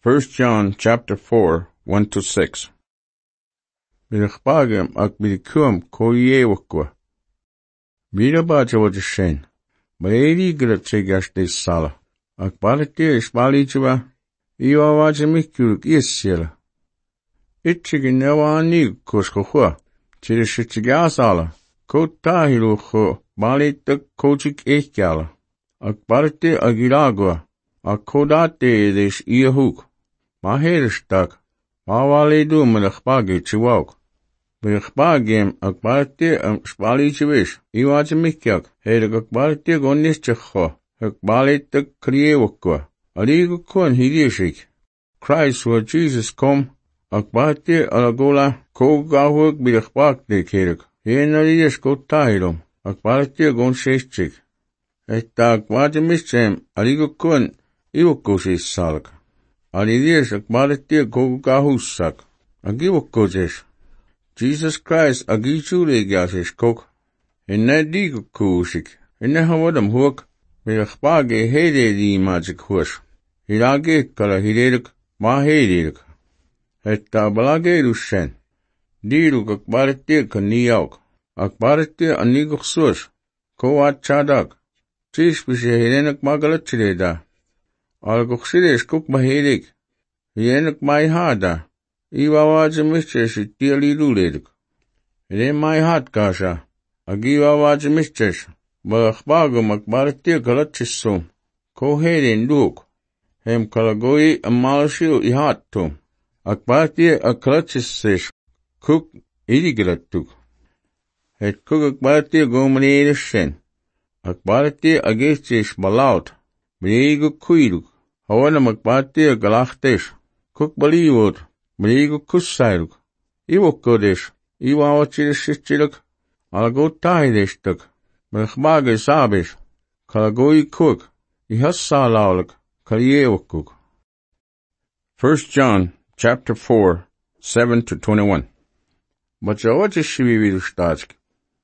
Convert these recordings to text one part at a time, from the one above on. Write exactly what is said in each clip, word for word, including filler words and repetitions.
First John chapter four, one to six. Bidachbagam ak bidikum ko yewakwa. Bidabaja wajashen. Baedi grat chegash de sala. Ak balite ishbalichwa. Iwa wajamikuruk isyela. Itchigi newa nig koshkohwa. Chirishichiga sala. Ko tahiru ho balitak kochik ekala. Ak balite agiragwa. Ak kodate desh iahuk. Maherstak, Mawalidu Melachbagi Chiwok. Bechbagim Akbarte and Spalichivish, Iwajamikiak, Hedakbarte Gonischacho, Hakbalit Kriewokwa, Aligu Kun Hidishik. Christ where Jesus come, Akbarte Alagola, Kogawuk Bidachbak de Kirik, Yenalish go Tahilum, Akbarte Gon Shechik. Etak Wajamishem, Aligu Kun, Iwokushi Salk. Alidish akbalatir kogukahusak. Agiwokojesh. Jesus Christ agichule gashish kok. Inne digukushik. Inne hawadam hook. Mirachbage hede di magic hush. Hilage kala hiderik. Ma hedirik. Etta balage rushen. Diruk akbalatir kaniyauk. Akbalatir aniguk sush. Koat chadak. Chish bishe hidenik magalachireda. Algoxides cook mahedik. Yenik my hada. Iwa wajamistress dearly ruled. It ain't my heart, Gasha. Agiwa wajamistress. Balachbago makbaratir galachisum. Ko hedin look. Hem kalagoi a malashil ihatum. Akbaratir a kalachis cook idigalatuk. Het cook akbaratir gomani shen. Akbaratir agastish balaut. Brigo kuiluk. Hawana makbate galachtesh. Cook baliwot. Brigo kusailuk. Iwo kodesh. Iwa wachirishiluk. Alago taideshtuk. Mechbage sabish. Kalagoi cook. Ihassalaulik. Kaliewokuk. First John chapter four, seven to twenty-one. Bajawajishi vidustachk.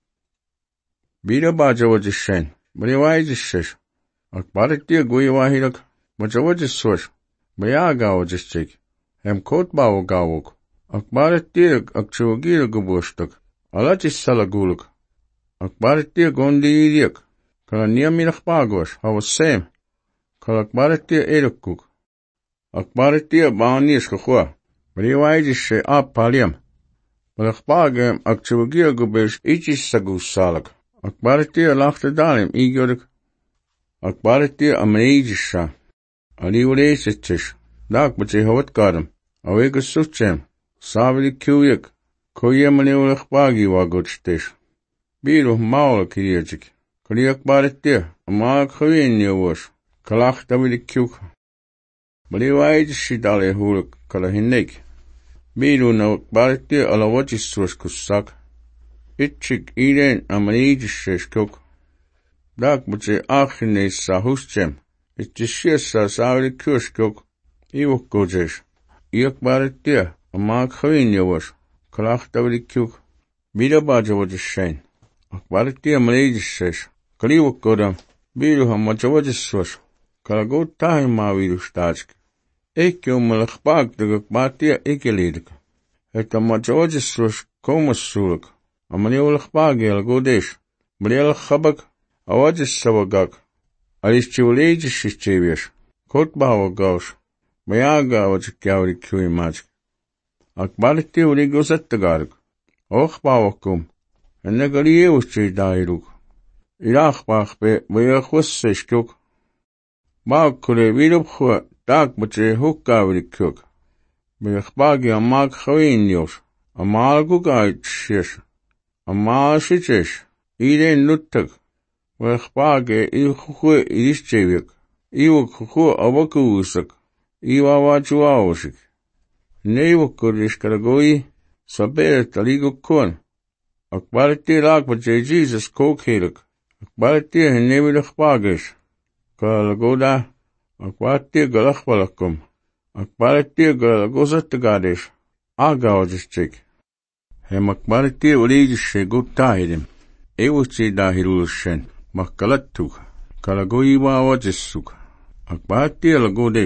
Bida bajawajishen. Briwajishish. Akbaratir goyawahilak. Majawajiswash. Bayagawajishik. Hem kotbawo gawok. Akbaratir akchawagir gubustak. Alachis salaguluk. Akbaratir gondi idiak. Kalania minachbagwash. Hawasem. Kalakbaratir edukuk. Akbaratir baanish kakwa. Briwajishe ap paliam. Balachbagam akchawagir gubish ichis sagusalak. Akbaratir lachte dalim igyodik. Akbaratir amneijisha. Aliwalesichish. Dak bache hawat kadam. Awega suchem. Savili kuyik. Koyemani ulachbagi wagochtish. Biru maula kiriyajik. Kali akbaratir. Amal kawin yawash. Kalach davili kyuk. Baliwaijishi dale huluk kalahinek. Biru na akbaratir alawajiswash kusak. Itchik iren amneijishish kuk. Dak bache achine sa huschem. Itchishir sa savili kushkuk. Iwok gojesh. Iyak baratir. Amak khavin yawash. Kalach davili kyuk. Bida baja wajishen. Akbaratir malejishesh. Kaliwok godam. Biru hamaja wajiswash. Kalagot tahim maviru stachk. Ekyo malachbag dagak batir ekelidik. Eta maja wajiswash komasuluk. Amani ulachbagi algodesh. Briel khabak. Awajis savagak. Alish chiwalejish shichevish. Kotbawa gaush. Bayaga wajikyauri kui majik. Akbariti uligosatagaruk. Ochbawakum. Ennegalie uchi dairuk. Irachbach be bayachwasseshkuk. Bakure vidubchwa dak bache hukkauri kuk. Bayachbagi amak khawin yosh. Amal gugait shish. Amal shichesh. Iden nuttak. Wechbage iwchwe idishchevik. Iwchwe awakuusak. Iwa wachuaoshik. Neiwakurish karagoi. Saber taligo kun. Akbaratir lakbache Jesus kokhilik. Akbaratir hennevilachbagish. Kalagoda. Akbaratir galachwalakum. Akbaratir galagosatagadish. Agawajishchik. Hem akbaratir ulijishe gutahidim. Ewuchi dahirulushen. Makalatuk. Kalagoiwa wajisuk. Akbaratir lagodesh.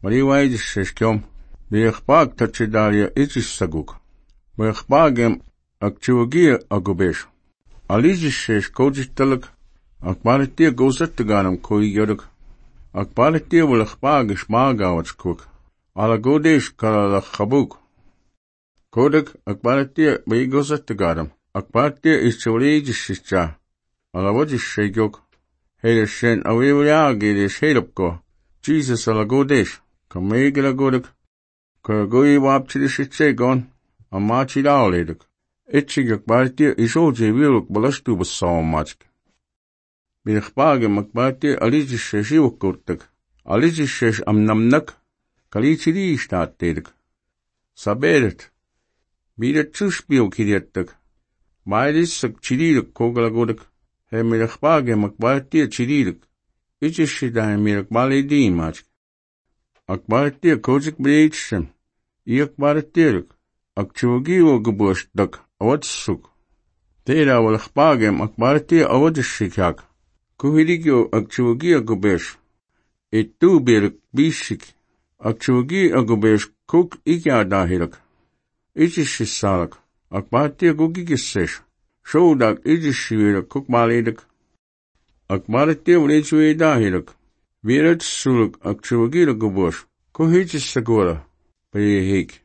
Mariwaidis sheshkyom. Biechpag tachidalia ichis saguk. Biechpagem akchiwagia agubesh. Alizis shesh kojitalak. Akbalitia gozataganam koi yodak. Akbalitia wilachpagish magawatskuk. Alagodesh kalalachabuk. Kodak akbalitia bigozatagadam. Akbalitia ischawlijis shishcha. Alawajis shegyok. Hedeshen awiwliagidis hedapko. Jesus alagodesh. Kamegalagodak. Kagoi wapchidishitsegon. Amachidauledak. Itchig akbalitia isoje wiluk balastu basalmachk. Biechpagem akbalitia alizis sheshiwakurtak. Alizis shesh amnamnak. Kalichidi staattedak. Saberet. Bidet zuspiel kiriettak. Maidis sak chiridak kogalagodak. He mirachpagem akbalitia chiridak. Ichis shidaim mirakbalidin machk. Akbalitia kozik breitshem. I akbalitirak. Akchiwagiwa geburstak. Awatsuk. Tera walachpagem akbalitia awadishikak. Kuhirigyo akchiwagia gubesh. Itu birak bishik. Akchiwagi agubesh kuk ikya dahirak. Ichishisalak. Akbalitia gugigisesh. Shodak ichishivirak kuk malidak. Akbalitia wlichwe dahirak. Virat suluk akchiwagira gubosh. Kuhichisagura. Payehik.